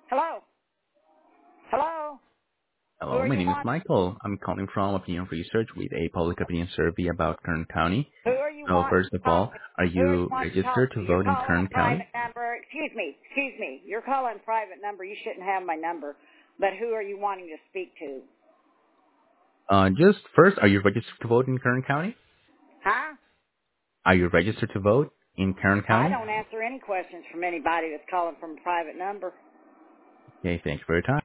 Hello? Hello? Who Hello, are my you name is wanting? Michael. I'm calling from Opinion Research with a public opinion survey about Kern County. Who are you So wanting first to of talk all, to? are Who are you you wanting to talk registered to? to You're vote in calling a Kern private County? number. Excuse me. You're calling a private number. You shouldn't have my number. But who are you wanting to speak to? Just first, are you registered to vote in Kern County? Huh? Are you registered to vote in Kern I County? don't answer any questions from anybody that's calling from a private number. Okay, thanks for your time.